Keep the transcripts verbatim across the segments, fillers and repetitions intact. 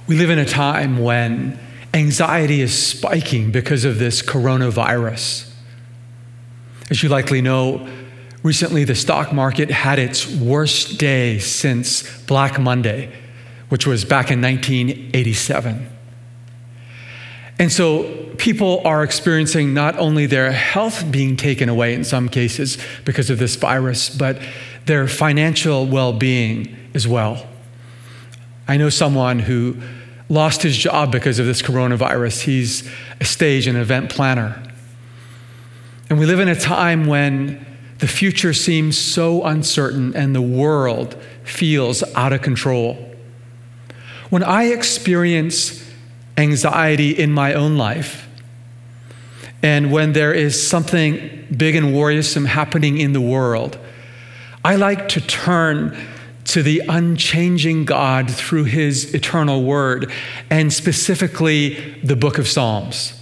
We live in a time when anxiety is spiking because of this coronavirus. As you likely know, recently the stock market had its worst day since Black Monday, which was back in nineteen eighty-seven. And so people are experiencing not only their health being taken away in some cases because of this virus, but their financial well-being as well. I know someone who lost his job because of this coronavirus. He's a stage and event planner. And we live in a time when the future seems so uncertain and the world feels out of control. When I experience anxiety in my own life, and when there is something big and worrisome happening in the world, I like to turn to the unchanging God through his eternal word, and specifically the book of Psalms.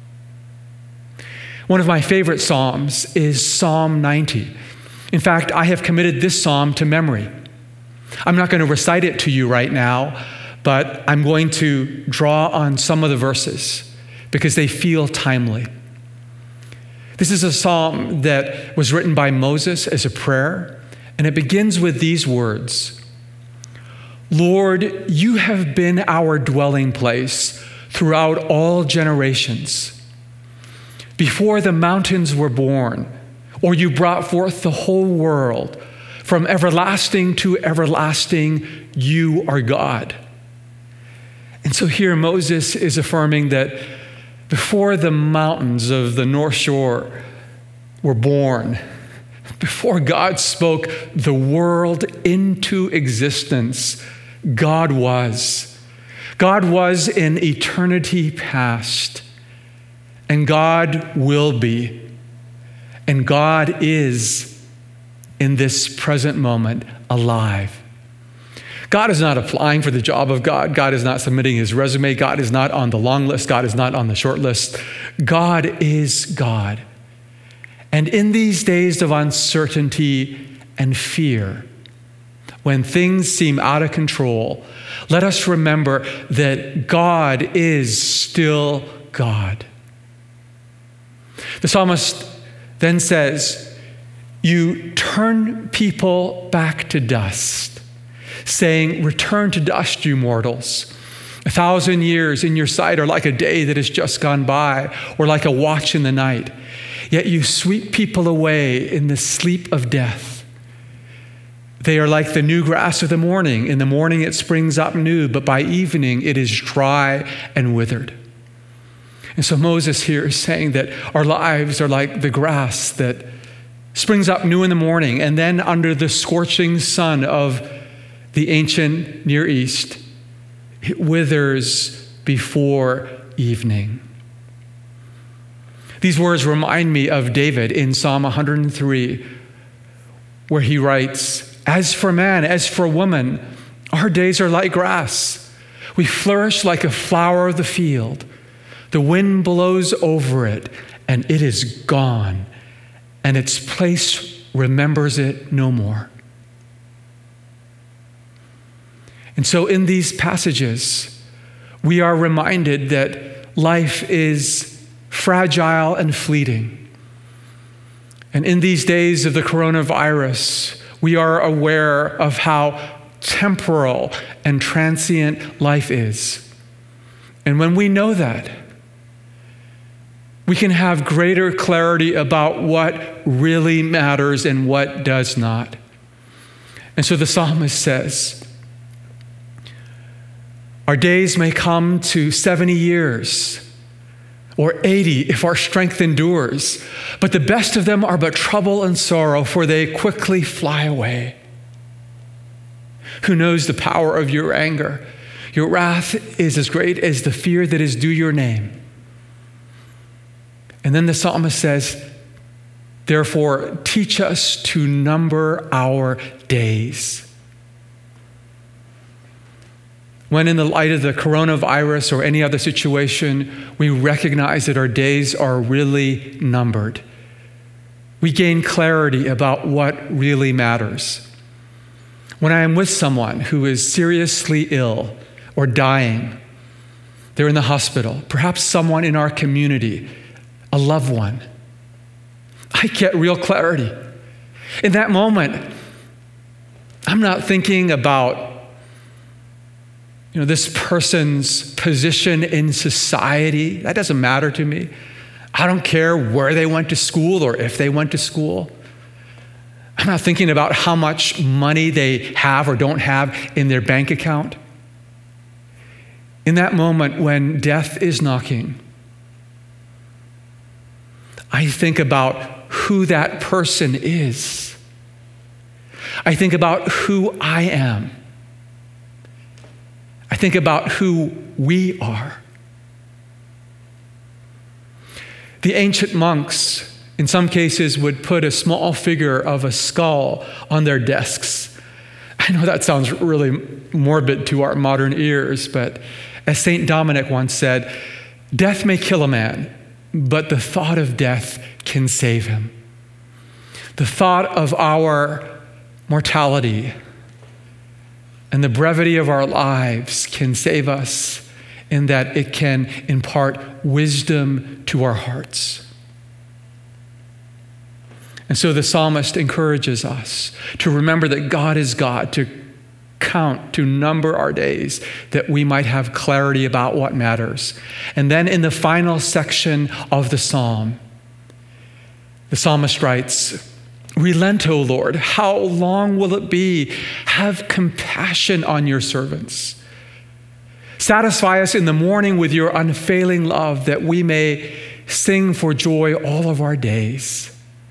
One of my favorite Psalms is Psalm ninety. In fact, I have committed this Psalm to memory. I'm not going to recite it to you right now, but I'm going to draw on some of the verses because they feel timely. This is a Psalm that was written by Moses as a prayer, and it begins with these words: Lord, you have been our dwelling place throughout all generations. Before the mountains were born, or you brought forth the whole world, from everlasting to everlasting, you are God. And so here Moses is affirming that before the mountains of the North Shore were born, before God spoke the world into existence, God was. God was in eternity past, and God will be, and God is in this present moment alive. God is not applying for the job of God. God is not submitting his resume. God is not on the long list. God is not on the short list. God is God. And in these days of uncertainty and fear, when things seem out of control, let us remember that God is still God. The psalmist then says, you turn people back to dust, saying, return to dust, you mortals. A thousand years in your sight are like a day that has just gone by, or like a watch in the night. Yet you sweep people away in the sleep of death. They are like the new grass of the morning. In the morning it springs up new, but by evening it is dry and withered. And so Moses here is saying that our lives are like the grass that springs up new in the morning, and then under the scorching sun of the ancient Near East, it withers before evening. These words remind me of David in Psalm one hundred three, where he writes, as for man, as for woman, our days are like grass. We flourish like a flower of the field. The wind blows over it, and it is gone, and its place remembers it no more. And so in these passages, we are reminded that life is fragile and fleeting. And in these days of the coronavirus, we are aware of how temporal and transient life is. And when we know that, we can have greater clarity about what really matters and what does not. And so the psalmist says, our days may come to seventy years, or eighty if our strength endures, but the best of them are but trouble and sorrow, for they quickly fly away. Who knows the power of your anger? Your wrath is as great as the fear that is due your name. And then the psalmist says, therefore, teach us to number our days. When in the light of the coronavirus or any other situation, we recognize that our days are really numbered, we gain clarity about what really matters. When I am with someone who is seriously ill or dying. They're in the hospital. Perhaps someone in our community, a loved one. I get real clarity. In that moment, I'm not thinking about, you know, this person's position in society. That doesn't matter to me. I don't care where they went to school or if they went to school. I'm not thinking about how much money they have or don't have in their bank account. In that moment when death is knocking, I think about who that person is. I think about who I am. I think about who we are. The ancient monks, in some cases, would put a small figure of a skull on their desks. I know that sounds really morbid to our modern ears, but as Saint Dominic once said, death may kill a man, but the thought of death can save him. The thought of our mortality and the brevity of our lives can save us in that it can impart wisdom to our hearts. And so the psalmist encourages us to remember that God is God, to count, to number our days, that we might have clarity about what matters. And then in the final section of the psalm, the psalmist writes, relent, O Lord, how long will it be? Have compassion on your servants. Satisfy us in the morning with your unfailing love, that we may sing for joy all of our days.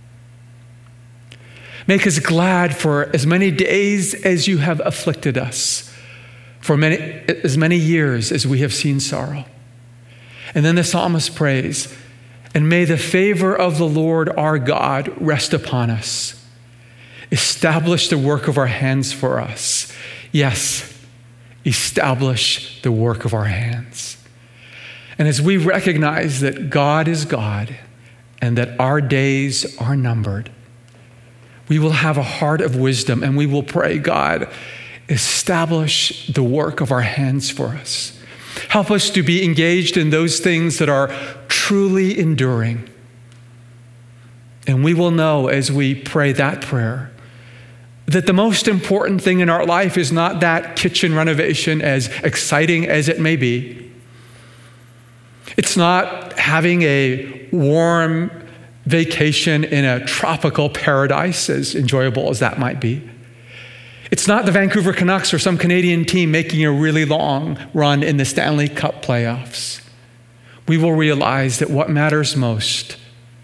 Make us glad for as many days as you have afflicted us, for many, as many years as we have seen sorrow. And then the psalmist prays, and may the favor of the Lord our God rest upon us. Establish the work of our hands for us. Yes, establish the work of our hands. And as we recognize that God is God and that our days are numbered, we will have a heart of wisdom and we will pray, God, establish the work of our hands for us. Help us to be engaged in those things that are truly enduring. And we will know as we pray that prayer that the most important thing in our life is not that kitchen renovation, as exciting as it may be. It's not having a warm vacation in a tropical paradise, as enjoyable as that might be. It's not the Vancouver Canucks or some Canadian team making a really long run in the Stanley Cup playoffs. We will realize that what matters most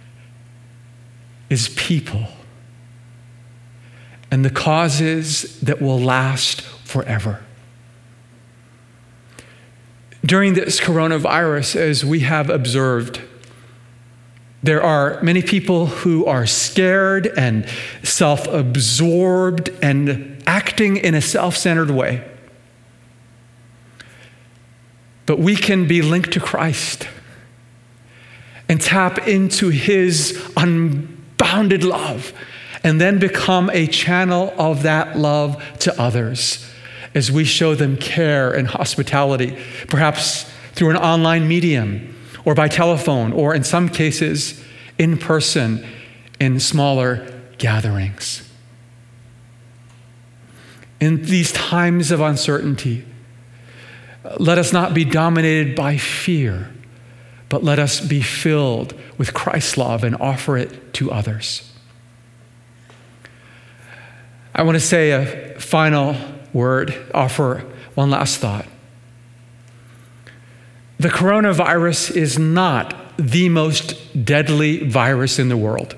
is people and the causes that will last forever. During this coronavirus, as we have observed, there are many people who are scared and self-absorbed and acting in a self-centered way. But we can be linked to Christ and tap into his unbounded love and then become a channel of that love to others as we show them care and hospitality, perhaps through an online medium or by telephone, or in some cases, in person in smaller gatherings. In these times of uncertainty, let us not be dominated by fear, but let us be filled with Christ's love and offer it to others. I want to say a final word, offer one last thought. The coronavirus is not the most deadly virus in the world.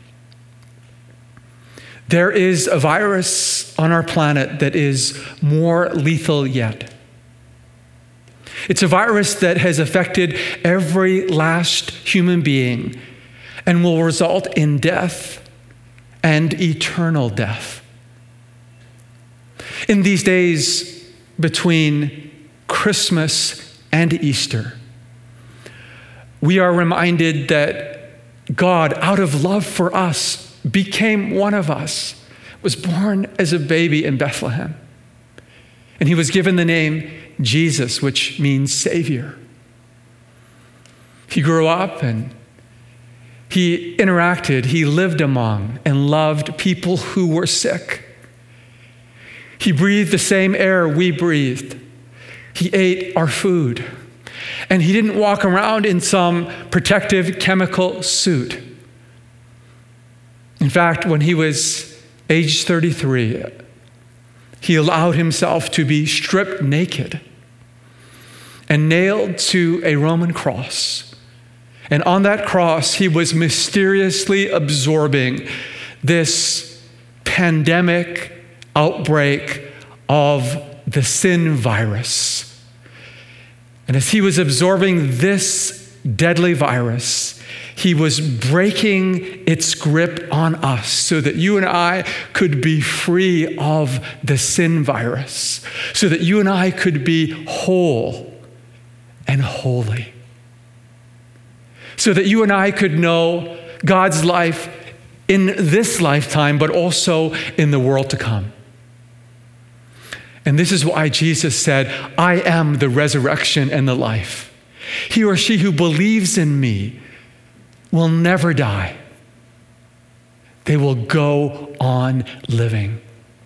There is a virus on our planet that is more lethal yet. It's a virus that has affected every last human being and will result in death and eternal death. In these days between Christmas and Easter, we are reminded that God, out of love for us, became one of us, was born as a baby in Bethlehem. And he was given the name Jesus, which means Savior. He grew up and he interacted, he lived among and loved people who were sick. He breathed the same air we breathed. He ate our food. And he didn't walk around in some protective chemical suit. In fact, when he was age thirty-three, he allowed himself to be stripped naked and nailed to a Roman cross. And on that cross, he was mysteriously absorbing this pandemic outbreak of the sin virus. And as he was absorbing this deadly virus, he was breaking its grip on us so that you and I could be free of the sin virus, so that you and I could be whole and holy, so that you and I could know God's life in this lifetime, but also in the world to come. And this is why Jesus said, I am the resurrection and the life. He or she who believes in me will never die. They will go on living.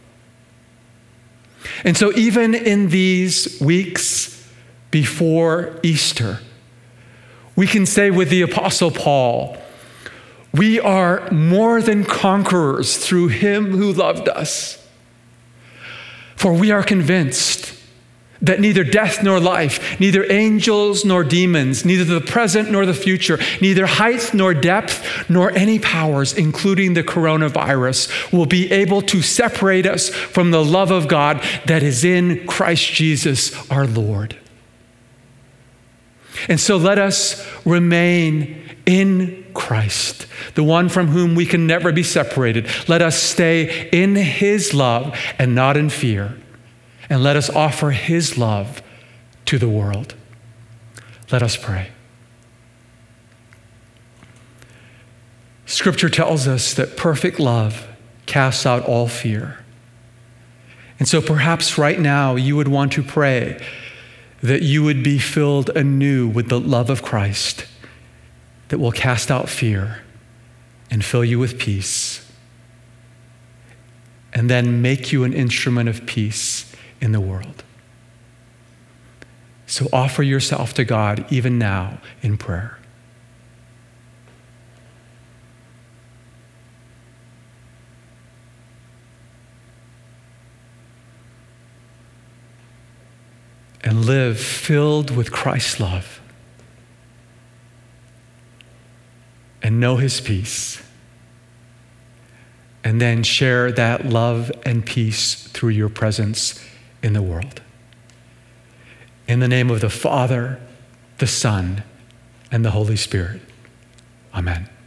And so even in these weeks before Easter, we can say with the Apostle Paul, we are more than conquerors through him who loved us. For we are convinced that neither death nor life, neither angels nor demons, neither the present nor the future, neither height nor depth, nor any powers, including the coronavirus, will be able to separate us from the love of God that is in Christ Jesus our Lord. And so let us remain in Christ, the one from whom we can never be separated. Let us stay in his love and not in fear. And let us offer his love to the world. Let us pray. Scripture tells us that perfect love casts out all fear. And so perhaps right now you would want to pray that you would be filled anew with the love of Christ that will cast out fear and fill you with peace, and then make you an instrument of peace in the world. So offer yourself to God even now in prayer. And live filled with Christ's love. And know his peace. And then share that love and peace through your presence in the world. In the name of the Father, the Son, and the Holy Spirit. Amen.